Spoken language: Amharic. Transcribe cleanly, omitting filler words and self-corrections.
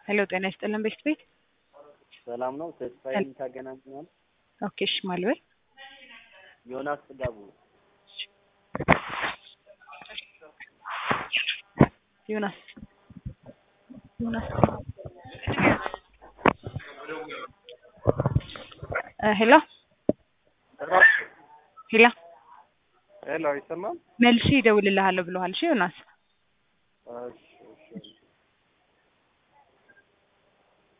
ሄሎ ጤና ይስጥልን ቤት ሰላም ነው። ተስፋዬን ታገናኛለህ? ኦኬ እሺ ማልበል ዮናስ ጥጋቡ ዮናስ ሄሎ ሄሎ ይሰማል? መልሼ እደውልልሃለሁ ብለዋል። እሺ ዮናስ